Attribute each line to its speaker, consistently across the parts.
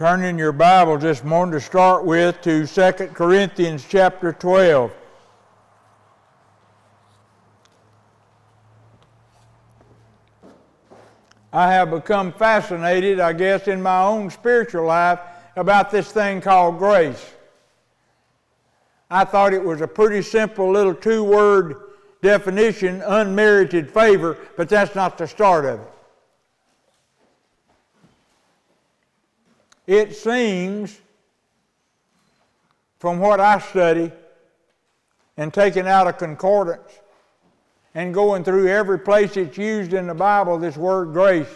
Speaker 1: Turn in your Bible this morning to start with to 2 Corinthians chapter 12. I have become fascinated, I guess, in my own spiritual life about this thing called grace. I thought it was a pretty simple little two-word definition, unmerited favor, but that's not the start of it. It seems, from what I study and taking out a concordance and going through every place it's used in the Bible, this word grace.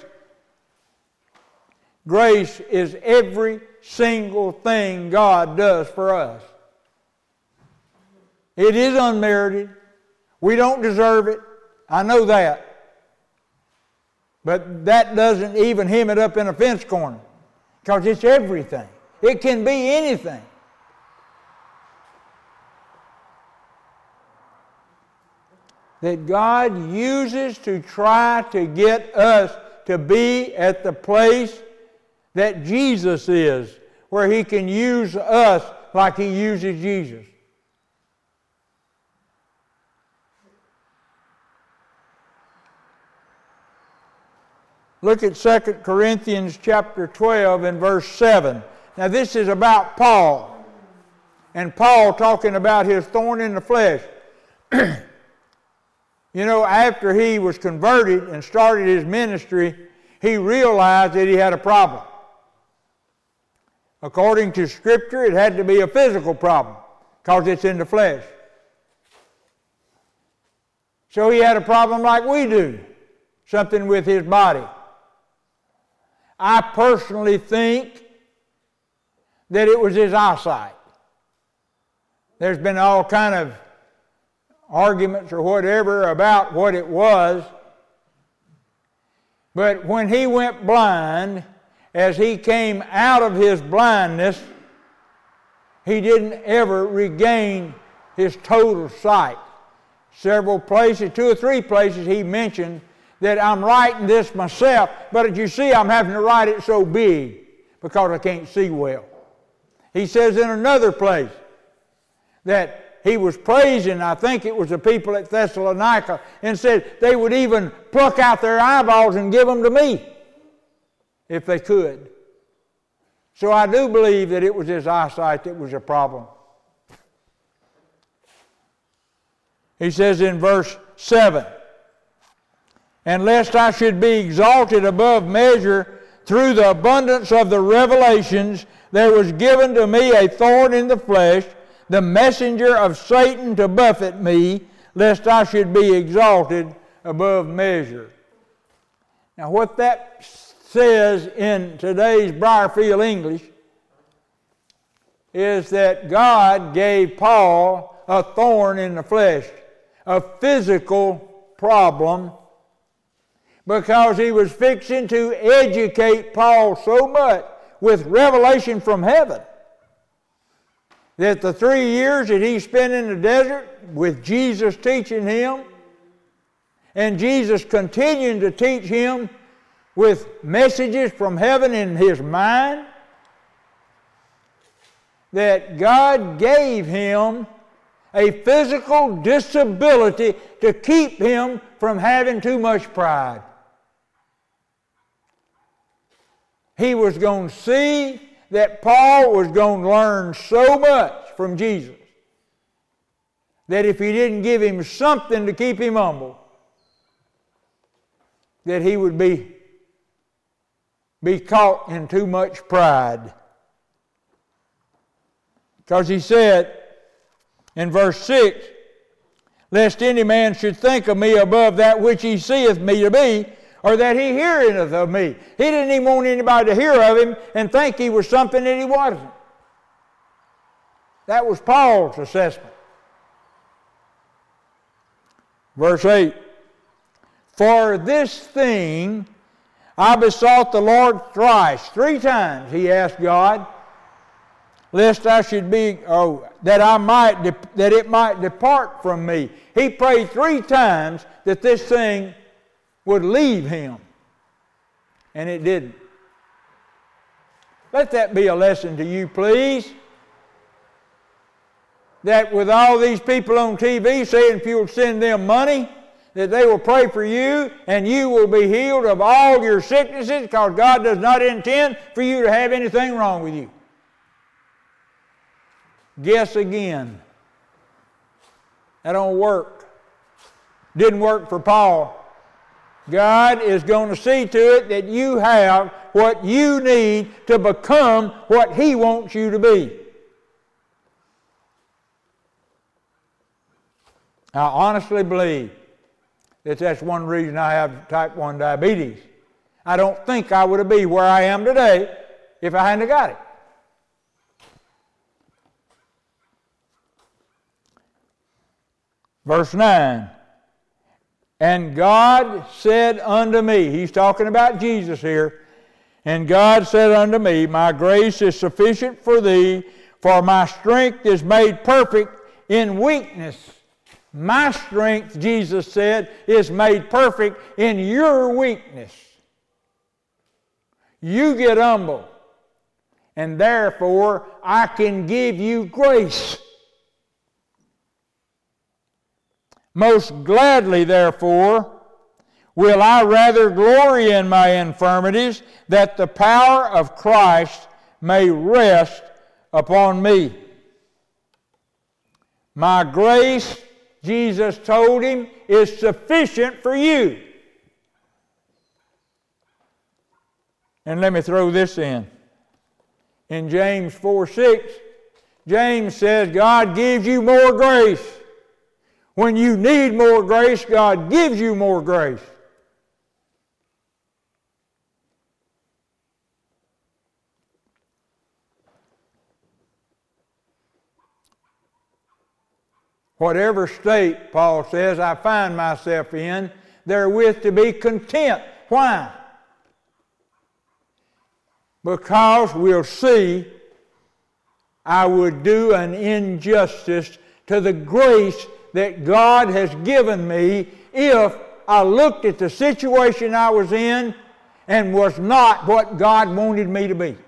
Speaker 1: Grace is every single thing God does for us. It is unmerited. We don't deserve it. I know that. But that doesn't even hem it up in a fence corner. Because it's everything. It can be anything. That God uses to try to get us to be at the place that Jesus is, where He can use us like He uses Jesus. Look at 2 Corinthians chapter 12 and verse 7. Now this is about Paul. And Paul talking about his thorn in the flesh. You know, after he was converted and started his ministry, he realized that he had a problem. According to Scripture, it had to be a physical problem because it's in the flesh. So he had a problem like we do, something with his body. I personally think that it was his eyesight. There's been all kind of arguments or whatever about what it was. But when he went blind, as he came out of his blindness, he didn't ever regain his total sight. Several places, 2 or 3 places he mentioned that I'm writing this myself, but as you see, I'm having to write it so big because I can't see well. He says in another place that he was praising, I think it was the people at Thessalonica, and said they would even pluck out their eyeballs and give them to me if they could. So I do believe that it was his eyesight that was a problem. He says in verse 7, "And lest I should be exalted above measure through the abundance of the revelations, there was given to me a thorn in the flesh, the messenger of Satan to buffet me, lest I should be exalted above measure." Now what that says in today's Briarfield English is that God gave Paul a thorn in the flesh, a physical problem, because he was fixing to educate Paul so much with revelation from heaven that the 3 years that he spent in the desert with Jesus teaching him and Jesus continuing to teach him with messages from heaven in his mind, that God gave him a physical disability to keep him from having too much pride. He was going to see that Paul was going to learn so much from Jesus that if he didn't give him something to keep him humble, that he would be caught in too much pride. Because he said in verse 6, "Lest any man should think of me above that which he seeth me to be, or that he heareth of me." He didn't even want anybody to hear of him and think he was something that he wasn't. That was Paul's assessment. Verse 8, "For this thing I besought the Lord thrice," 3 times he asked God, "lest I should be, that it might depart from me." He prayed 3 times that this thing would leave him, and it didn't. Let that be a lesson to you, please. That with all these people on TV saying if you'll send them money, that they will pray for you and you will be healed of all your sicknesses, because God does not intend for you to have anything wrong with you. Guess again. That don't work. Didn't work for Paul. God is going to see to it that you have what you need to become what He wants you to be. I honestly believe that that's one reason I have type 1 diabetes. I don't think I would be where I am today if I hadn't got it. Verse 9, and God said unto me, he's talking about Jesus here, and God said unto me, my grace is sufficient for thee, for my strength is made perfect in weakness. My strength, Jesus said, is made perfect in your weakness. You get humble, and therefore I can give you grace. Most gladly, therefore, will I rather glory in my infirmities, that the power of Christ may rest upon me. My grace, Jesus told him, is sufficient for you. And let me throw this in. In James 4:6, James says God gives you more grace. When you need more grace, God gives you more grace. Whatever state, Paul says, I find myself in, therewith to be content. Why? Because we'll see I would do an injustice to the grace that God has given me if I looked at the situation I was in and was not what God wanted me to be.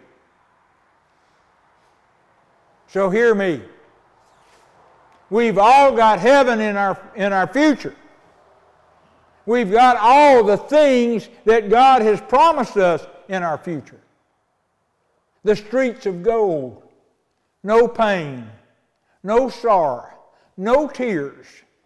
Speaker 1: So hear me. We've all got heaven in our future. We've got all the things that God has promised us in our future. The streets of gold, no pain, no sorrow, no tears.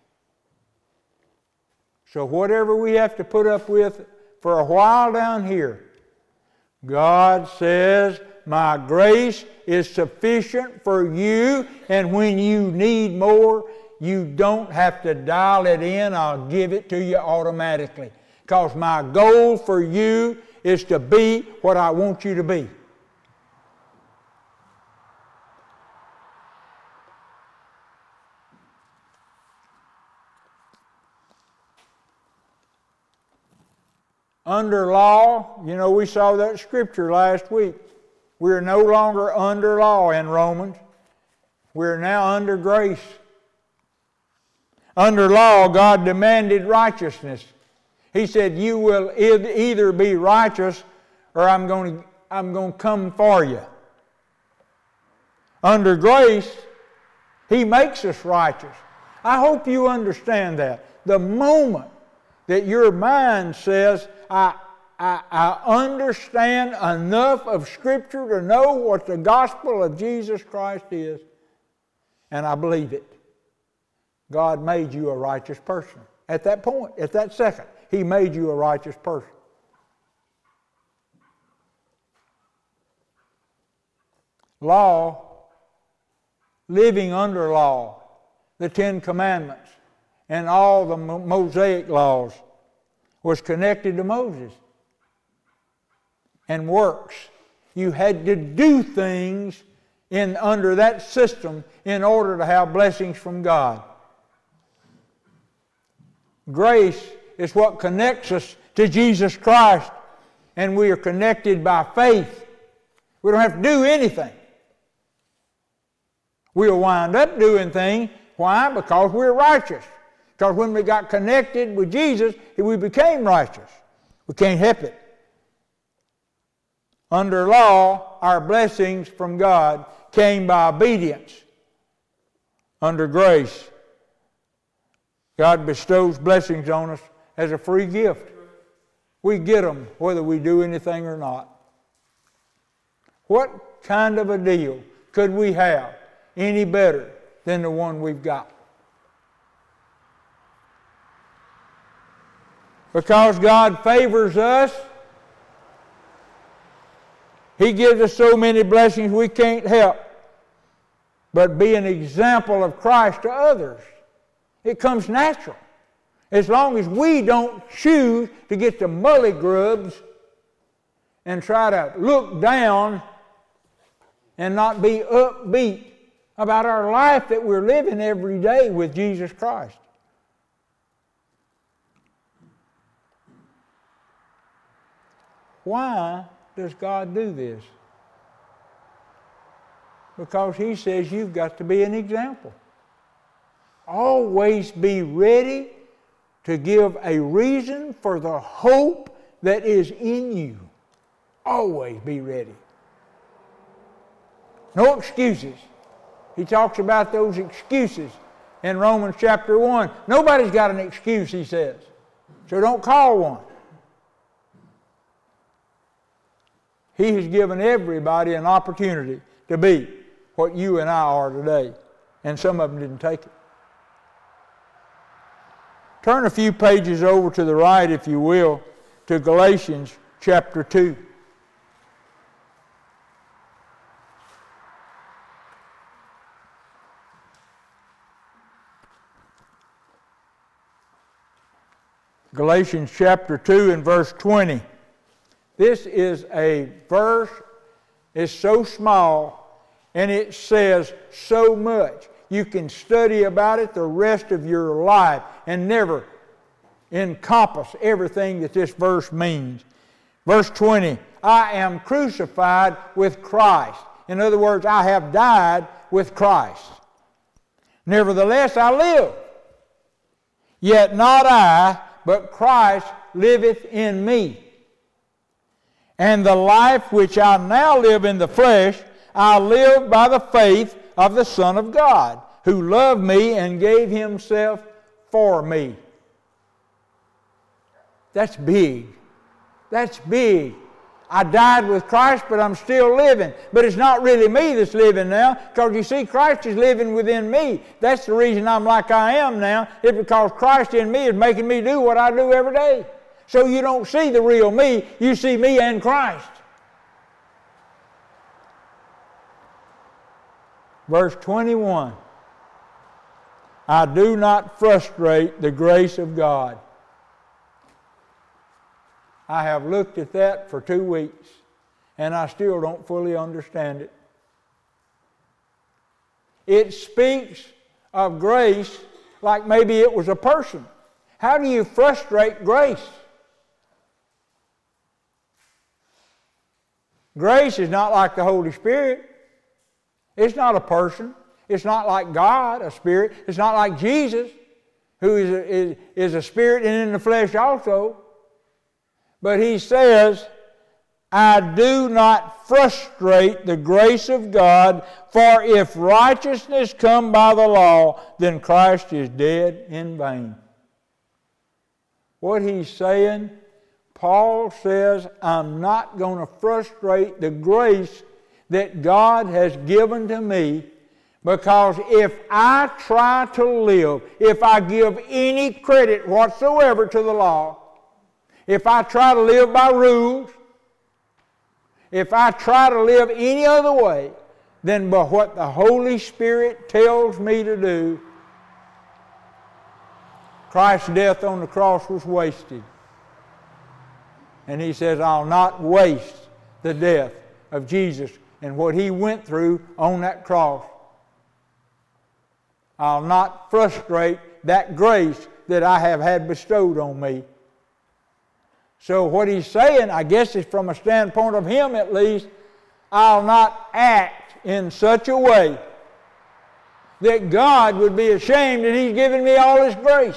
Speaker 1: So whatever we have to put up with for a while down here, God says, my grace is sufficient for you, and when you need more, you don't have to dial it in. I'll give it to you automatically. Because my goal for you is to be what I want you to be. Under law, we saw that scripture last week. We are no longer under law in Romans. We are now under grace. Under law, God demanded righteousness. He said, you will either be righteous or I'm going to come for you. Under grace, He makes us righteous. I hope you understand that. The moment that your mind says, I understand enough of Scripture to know what the gospel of Jesus Christ is, and I believe it. God made you a righteous person. At that point, at that second, He made you a righteous person. Law, living under law, the Ten Commandments, and all the Mosaic laws was connected to Moses. And works. You had to do things under that system in order to have blessings from God. Grace is what connects us to Jesus Christ, and we are connected by faith. We don't have to do anything. We'll wind up doing things. Why? Because we're righteous. Because when we got connected with Jesus, we became righteous. We can't help it. Under law, our blessings from God came by obedience. Under grace, God bestows blessings on us as a free gift. We get them whether we do anything or not. What kind of a deal could we have any better than the one we've got? Because God favors us, He gives us so many blessings we can't help but be an example of Christ to others. It comes natural. As long as we don't choose to get the mully grubs and try to look down and not be upbeat about our life that we're living every day with Jesus Christ. Why does God do this? Because He says you've got to be an example. Always be ready to give a reason for the hope that is in you. Always be ready. No excuses. He talks about those excuses in Romans chapter 1. Nobody's got an excuse, he says. So don't call one. He has given everybody an opportunity to be what you and I are today. And some of them didn't take it. Turn a few pages over to the right, if you will, to Galatians chapter 2. Galatians chapter 2 and verse 20. This is a verse, it's so small, and it says so much. You can study about it the rest of your life and never encompass everything that this verse means. Verse 20, I am crucified with Christ. In other words, I have died with Christ. Nevertheless, I live. Yet not I, but Christ liveth in me. And the life which I now live in the flesh, I live by the faith of the Son of God, who loved me and gave Himself for me. That's big. That's big. I died with Christ, but I'm still living. But it's not really me that's living now, because you see, Christ is living within me. That's the reason I'm like I am now. It's because Christ in me is making me do what I do every day. So you don't see the real me, you see me and Christ. Verse 21, I do not frustrate the grace of God. I have looked at that for 2 weeks, and I still don't fully understand it. It speaks of grace like maybe it was a person. How do you frustrate grace? Grace is not like the Holy Spirit. It's not a person. It's not like God, a spirit. It's not like Jesus, who is a spirit and in the flesh also. But he says, I do not frustrate the grace of God, for if righteousness come by the law, then Christ is dead in vain. What he's saying, Paul says, I'm not going to frustrate the grace that God has given to me, because if I try to live, if I give any credit whatsoever to the law, if I try to live by rules, if I try to live any other way than by what the Holy Spirit tells me to do, Christ's death on the cross was wasted. And he says, I'll not waste the death of Jesus and what He went through on that cross. I'll not frustrate that grace that I have had bestowed on me. So what he's saying, I guess is from a standpoint of him at least, I'll not act in such a way that God would be ashamed that He's given me all His grace.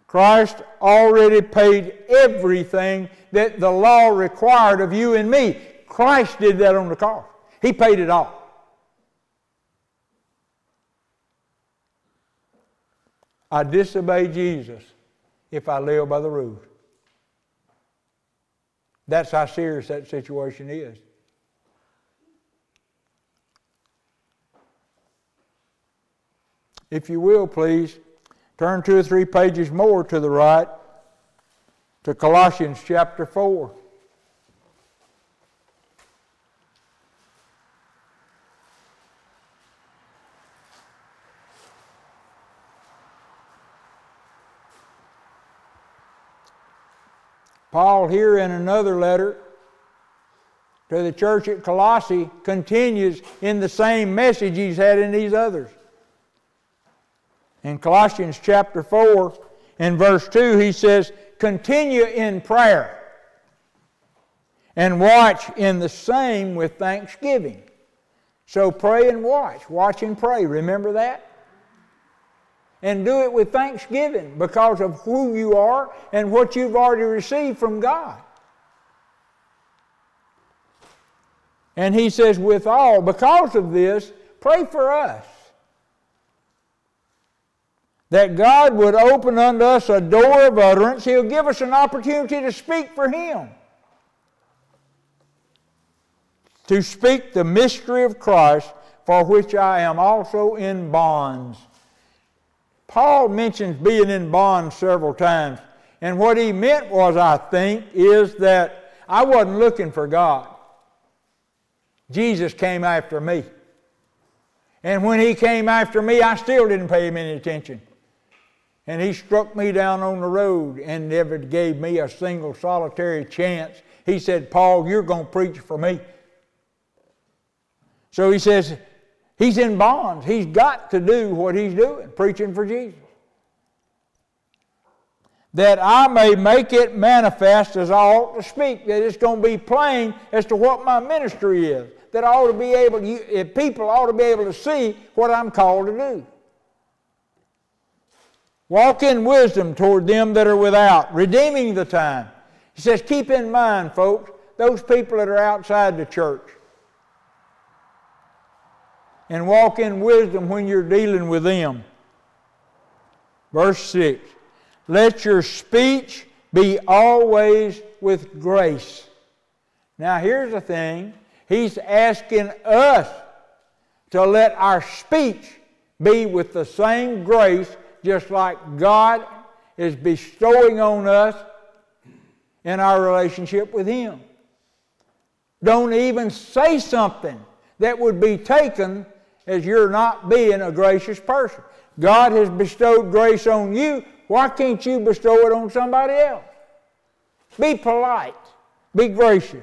Speaker 1: Christ already paid everything that the law required of you and me. Christ did that on the cross. He paid it all. I disobey Jesus if I live by the rules. That's how serious that situation is. If you will, please, turn 2 or 3 pages more to the right to Colossians chapter 4. Paul here in another letter to the church at Colossae continues in the same message he's had in these others. In Colossians chapter 4 and verse 2 he says, continue in prayer and watch in the same with thanksgiving. So pray and watch. Watch and pray. Remember that? And do it with thanksgiving because of who you are and what you've already received from God. And he says, withal, because of this, pray for us, that God would open unto us a door of utterance. He'll give us an opportunity to speak for Him, to speak the mystery of Christ, for which I am also in bonds. Paul mentions being in bonds several times. And what he meant was, I think, is that I wasn't looking for God. Jesus came after me. And when He came after me, I still didn't pay Him any attention. And He struck me down on the road and never gave me a single solitary chance. He said, Paul, you're going to preach for me. So he says, he's in bonds. He's got to do what he's doing, preaching for Jesus. That I may make it manifest as I ought to speak. That it's going to be plain as to what my ministry is. That I ought to be able to, people ought to be able to see what I'm called to do. Walk in wisdom toward them that are without, redeeming the time. He says, keep in mind, folks, those people that are outside the church. And walk in wisdom when you're dealing with them. Verse 6. Let your speech be always with grace. Now here's the thing. He's asking us to let our speech be with the same grace, just like God is bestowing on us in our relationship with Him. Don't even say something that would be taken as you're not being a gracious person. God has bestowed grace on you. Why can't you bestow it on somebody else? Be polite. Be gracious.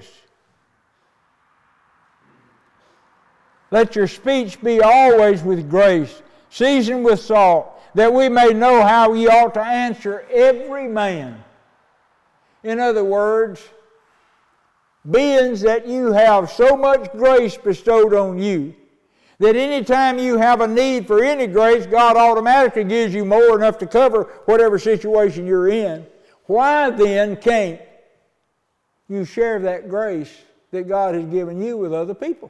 Speaker 1: Let your speech be always with grace, seasoned with salt, that we may know how ye ought to answer every man. In other words, being that you have so much grace bestowed on you, that any time you have a need for any grace, God automatically gives you more enough to cover whatever situation you're in. Why then can't you share that grace that God has given you with other people?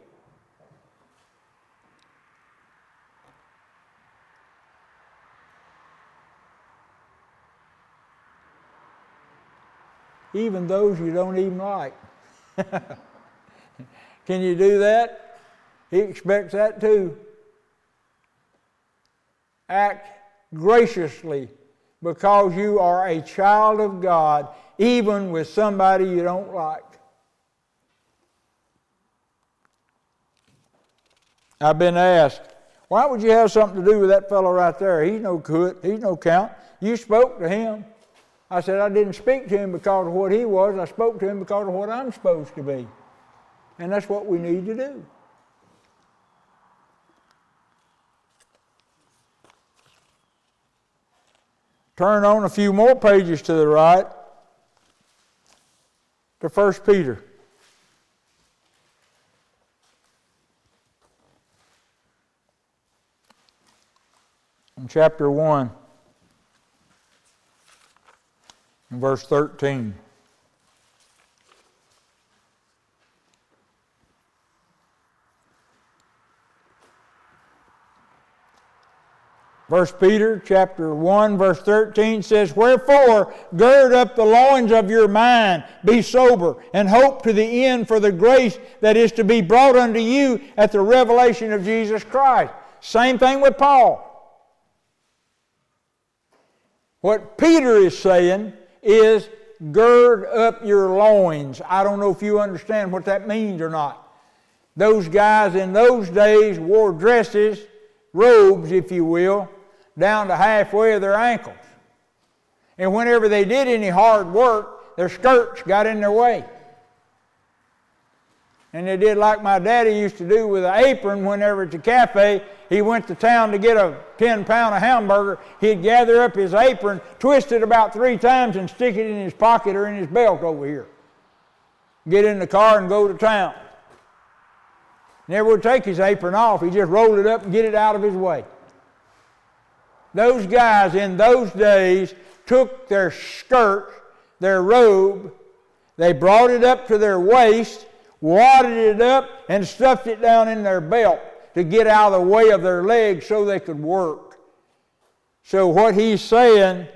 Speaker 1: Even those you don't even like. Can you do that? He expects that too. Act graciously because you are a child of God, even with somebody you don't like. I've been asked, why would you have something to do with that fellow right there? He's no good. He's no count. You spoke to him. I said, I didn't speak to him because of what he was. I spoke to him because of what I'm supposed to be. And that's what we need to do. Turn on a few more pages to the right to 1 Peter. In chapter 1. verse 13. First Peter chapter 1, verse 13 says, "Wherefore, gird up the loins of your mind, be sober, and hope to the end for the grace that is to be brought unto you at the revelation of Jesus Christ." Same thing with Paul. What Peter is saying is, gird up your loins. I don't know if you understand what that means or not. Those guys in those days wore dresses, robes, if you will, down to halfway of their ankles. And whenever they did any hard work, their skirts got in their way. And they did like my daddy used to do with an apron whenever at the cafe he went to town to get a 10-pound of hamburger. He'd gather up his apron, twist it about 3 times, and stick it in his pocket or in his belt over here. Get in the car and go to town. Never would take his apron off. He just rolled it up and get it out of his way. Those guys in those days took their skirt, their robe, they brought it up to their waist, wadded it up, and stuffed it down in their belt to get out of the way of their legs so they could work. So what he's saying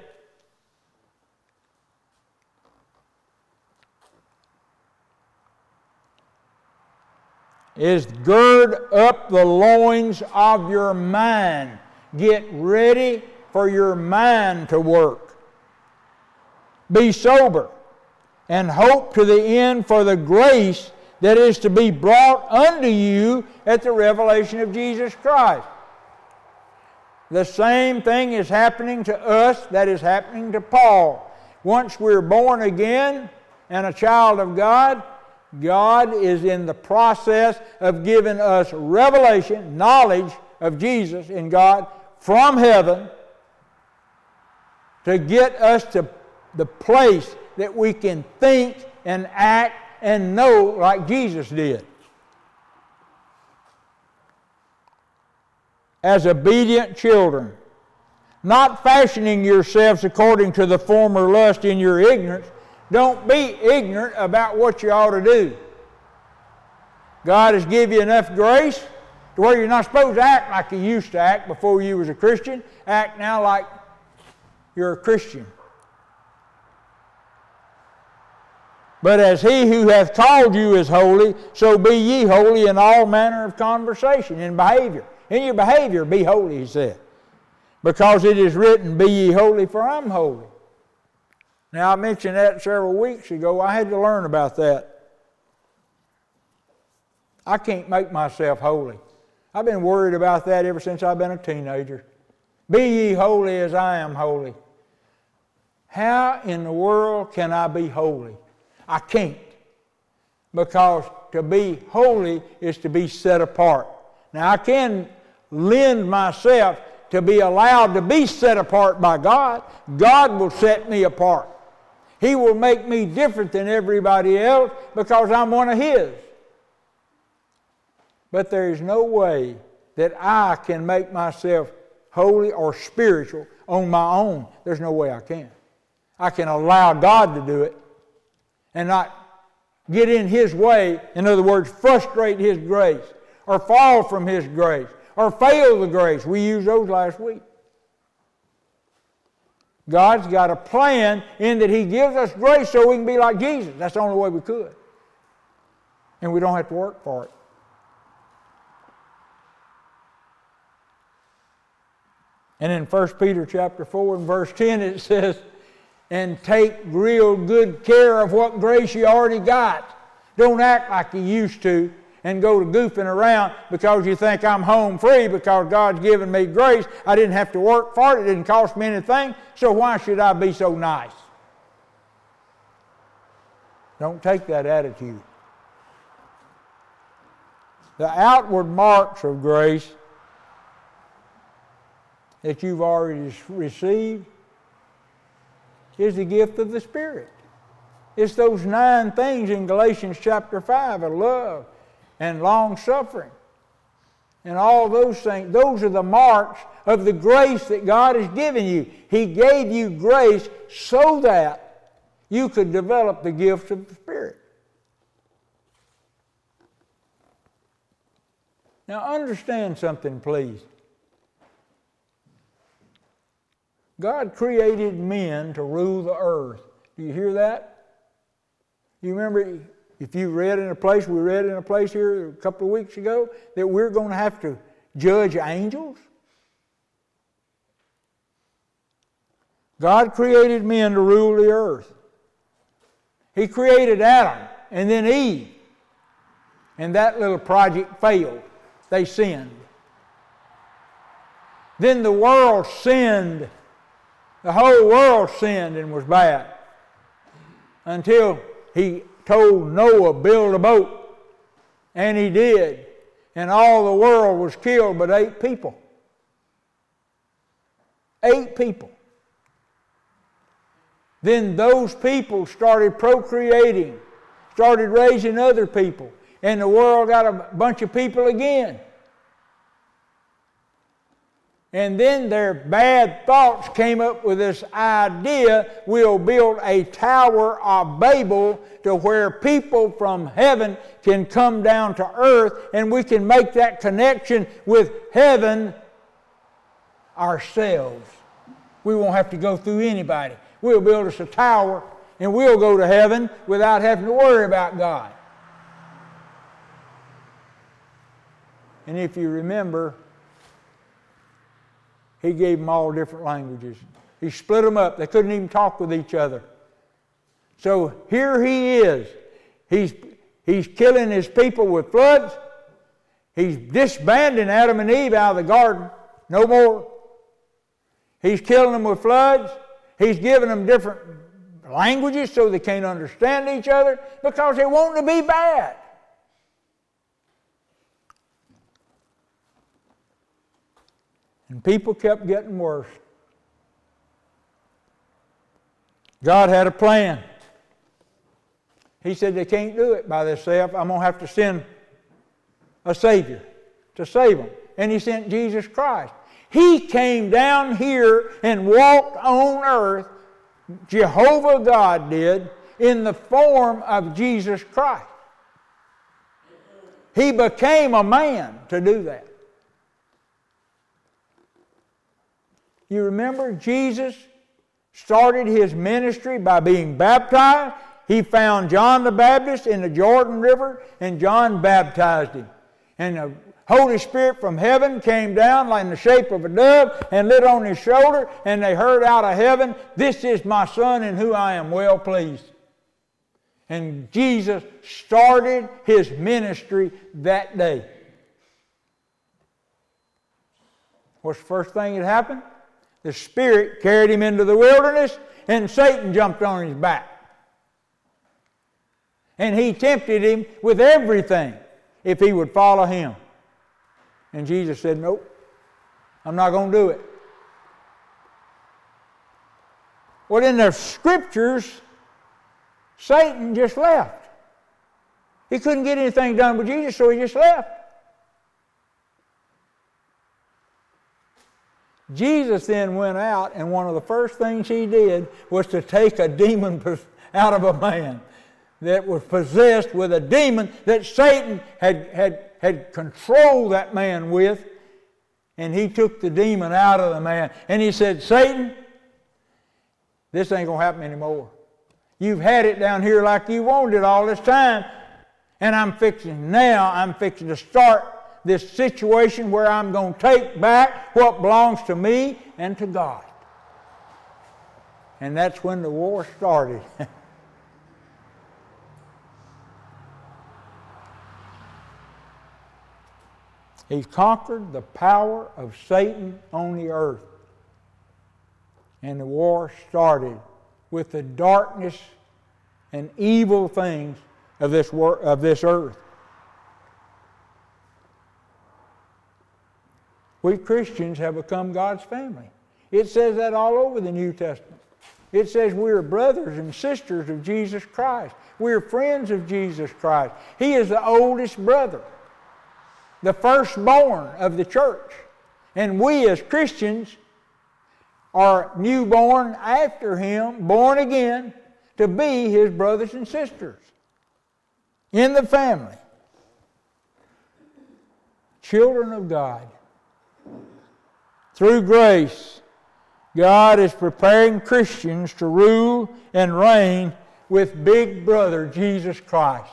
Speaker 1: is, gird up the loins of your mind. Get ready for your mind to work. Be sober and hope to the end for the grace that is to be brought unto you at the revelation of Jesus Christ. The same thing is happening to us that is happening to Paul. Once we're born again and a child of God, God is in the process of giving us revelation, knowledge of Jesus and God from heaven to get us to the place that we can think and act and know like Jesus did. As obedient children, not fashioning yourselves according to the former lust in your ignorance. Don't be ignorant about what you ought to do. God has given you enough grace to where you're not supposed to act like you used to act before you was a Christian. Act now like you're a Christian. But as he who hath called you is holy, so be ye holy in all manner of conversation, in behavior. In your behavior, be holy, he said. Because it is written, be ye holy, for I'm holy. Now, I mentioned that several weeks ago. I had to learn about that. I can't make myself holy. I've been worried about that ever since I've been a teenager. Be ye holy as I am holy. How in the world can I be holy? I can't. Because to be holy is to be set apart. Now, I can lend myself to be allowed to be set apart by God. God will set me apart. He will make me different than everybody else because I'm one of His. But there is no way that I can make myself holy or spiritual on my own. There's no way I can. I can allow God to do it and not get in His way. In other words, frustrate His grace or fall from His grace or fail the grace. We used those last week. God's got a plan in that He gives us grace so we can be like Jesus. That's the only way we could. And we don't have to work for it. And in 1 Peter chapter 4 and verse 10 it says, and take real good care of what grace you already got. Don't act like you used to and go to goofing around because you think I'm home free because God's given me grace. I didn't have to work for it. It didn't cost me anything. So why should I be so nice? Don't take that attitude. The outward marks of grace that you've already received is the gift of the Spirit. It's those 9 things in Galatians chapter 5 of love and long-suffering and all those things. Those are the marks of the grace that God has given you. He gave you grace so that you could develop the gifts of the Spirit. Now understand something, please. God created men to rule the earth. Do you hear that? You remember, if you read in a place, we read in a place here a couple of weeks ago, that we're going to have to judge angels? God created men to rule the earth. He created Adam and then Eve. And that little project failed. They sinned. Then the world sinned. The whole world sinned and was bad. Until he told Noah, build a boat. And he did. And all the world was killed but 8 people. 8 people. Then those people started procreating, started raising other people, and the world got a bunch of people again. And then their bad thoughts came up with this idea, we'll build a Tower of Babel to where people from heaven can come down to earth and we can make that connection with heaven ourselves. We won't have to go through anybody. We'll build us a tower and we'll go to heaven without having to worry about God. And if you remember, he gave them all different languages. He split them up. They couldn't even talk with each other. So here he is. He's killing his people with floods. He's disbanding Adam and Eve out of the garden. No more. He's killing them with floods. He's giving them different languages so they can't understand each other because they want to be bad. And people kept getting worse. God had a plan. He said they can't do it by themselves. I'm going to have to send a Savior to save them. And he sent Jesus Christ. He came down here and walked on earth, Jehovah God did, in the form of Jesus Christ. He became a man to do that. You remember Jesus started his ministry by being baptized. He found John the Baptist in the Jordan River, and John baptized him. And the Holy Spirit from heaven came down like in the shape of a dove and lit on his shoulder, and they heard out of heaven, "This is my Son in whom I am well pleased." And Jesus started his ministry that day. What's the first thing that happened? The Spirit carried him into the wilderness, and Satan jumped on his back. And he tempted him with everything if he would follow him. And Jesus said, "Nope, I'm not going to do it." Well, in the Scriptures, Satan just left. He couldn't get anything done with Jesus, so he just left. Jesus then went out, and one of the first things he did was to take a demon out of a man that was possessed with a demon that Satan had controlled that man with, and he took the demon out of the man. And he said, "Satan, this ain't going to happen anymore. You've had it down here like you wanted it all this time, and I'm fixing to start this situation where I'm going to take back what belongs to me and to God." And that's when the war started. He's conquered the power of Satan on the earth. And the war started with the darkness and evil things of this earth. We Christians have become God's family. It says that all over the New Testament. It says we're brothers and sisters of Jesus Christ. We're friends of Jesus Christ. He is the oldest brother, the firstborn of the church. And we as Christians are newborn after him, born again, to be His brothers and sisters in the family. Children of God. Through grace, God is preparing Christians to rule and reign with Big Brother Jesus Christ.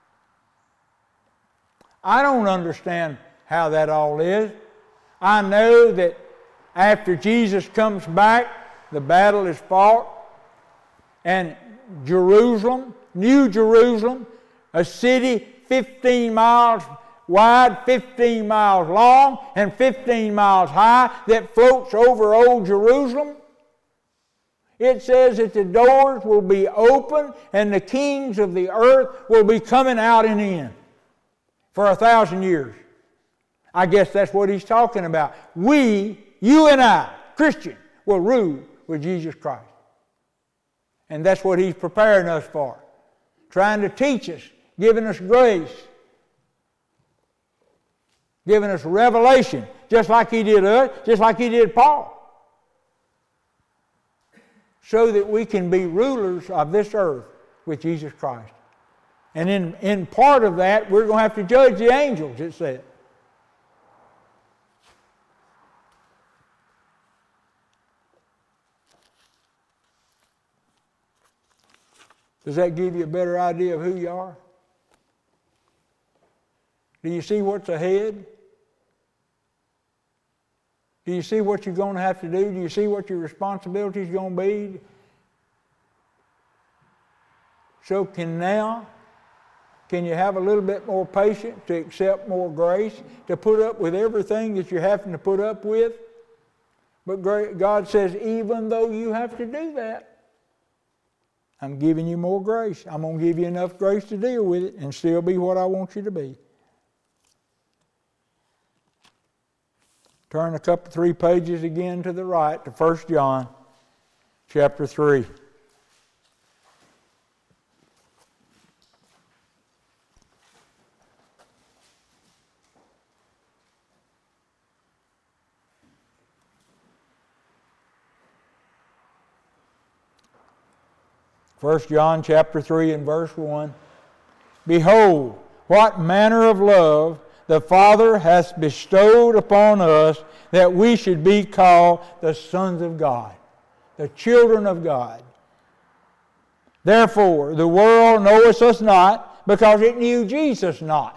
Speaker 1: I don't understand how that all is. I know that after Jesus comes back, the battle is fought, and Jerusalem, New Jerusalem, a city 15 miles wide, 15 miles long, and 15 miles high, that floats over old Jerusalem. It says that the doors will be open and the kings of the earth will be coming out and in for 1,000 years. I guess that's what he's talking about. We, you and I, Christian, will rule with Jesus Christ. And that's what he's preparing us for. Trying to teach us, giving us grace, giving us revelation, just like he did us, just like he did Paul. So that we can be rulers of this earth with Jesus Christ. And in part of that, we're going to have to judge the angels, it said. Does that give you a better idea of who you are? Do you see what's ahead? Do you see what you're going to have to do? Do you see what your responsibility is going to be? So can you have a little bit more patience to accept more grace, to put up with everything that you're having to put up with? But God says, even though you have to do that, I'm giving you more grace. I'm going to give you enough grace to deal with it and still be what I want you to be. Turn 3 pages again to the right to 1 John chapter 3. First John chapter 3 and verse 1. Behold, what manner of love the Father hath bestowed upon us, that we should be called the sons of God, the children of God. Therefore, the world knoweth us not, because it knew Jesus not.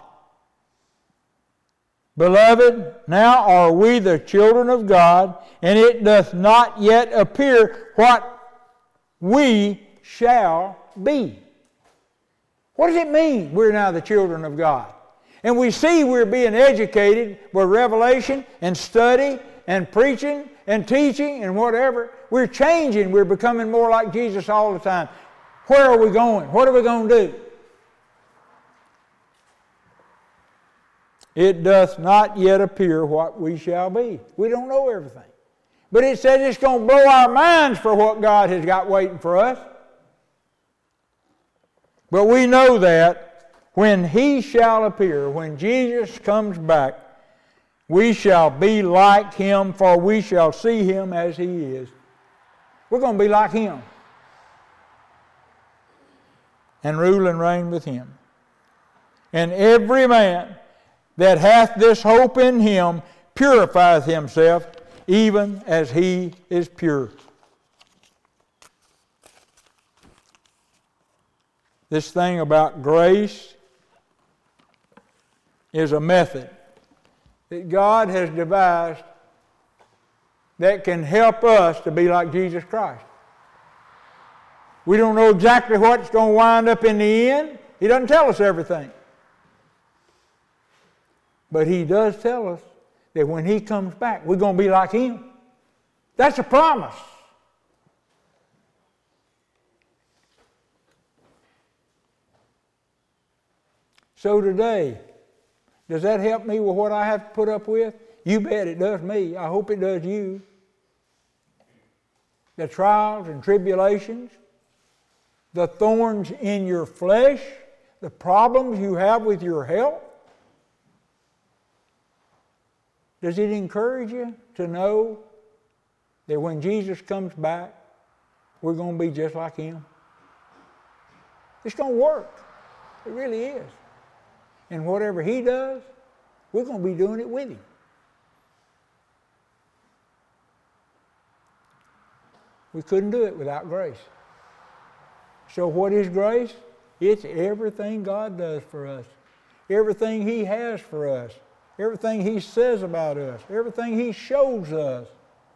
Speaker 1: Beloved, now are we the children of God, and it doth not yet appear what we shall be. What does it mean we're now the children of God? And we see we're being educated with revelation and study and preaching and teaching and whatever. We're changing. We're becoming more like Jesus all the time. Where are we going? What are we going to do? It doth not yet appear what we shall be. We don't know everything. But it says it's going to blow our minds for what God has got waiting for us. But we know that when He shall appear, when Jesus comes back, we shall be like Him, for we shall see Him as He is. We're going to be like Him and rule and reign with Him. And every man that hath this hope in Him purifieth himself, even as He is pure. This thing about grace is a method that God has devised that can help us to be like Jesus Christ. We don't know exactly what's going to wind up in the end. He doesn't tell us everything. But He does tell us that when He comes back, we're going to be like Him. That's a promise. So today, does that help me with what I have to put up with? You bet it does me. I hope it does you. The trials and tribulations, the thorns in your flesh, the problems you have with your health. Does it encourage you to know that when Jesus comes back, we're going to be just like Him? It's going to work. It really is. And whatever He does, we're going to be doing it with Him. We couldn't do it without grace. So what is grace? It's everything God does for us. Everything He has for us. Everything He says about us. Everything He shows us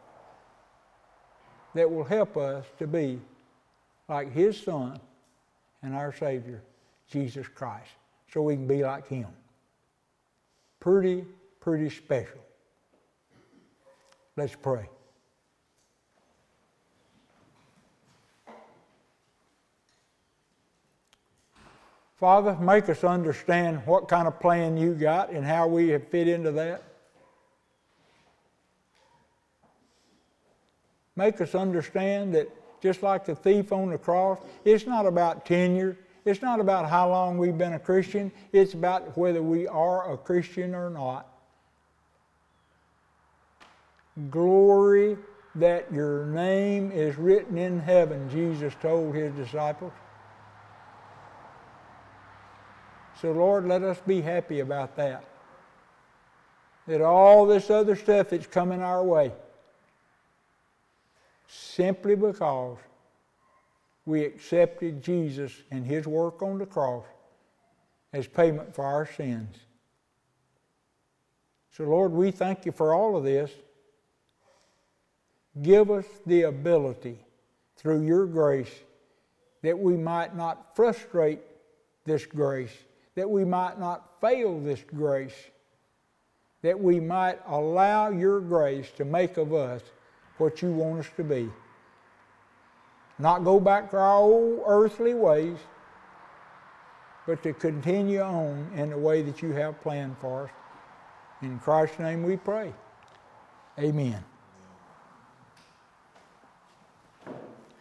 Speaker 1: that will help us to be like His Son and our Savior, Jesus Christ, so we can be like Him. Pretty special. Let's pray. Father, make us understand what kind of plan You got and how we have fit into that. Make us understand that just like the thief on the cross, it's not about tenure. It's not about how long we've been a Christian. It's about whether we are a Christian or not. Glory that Your name is written in heaven, Jesus told His disciples. So Lord, let us be happy about that. That all this other stuff that's coming our way, simply because we accepted Jesus and His work on the cross as payment for our sins. So Lord, we thank You for all of this. Give us the ability through Your grace that we might not frustrate this grace, that we might not fail this grace, that we might allow Your grace to make of us what You want us to be. Not go back to our old earthly ways, but to continue on in the way that You have planned for us. In Christ's name we pray. Amen.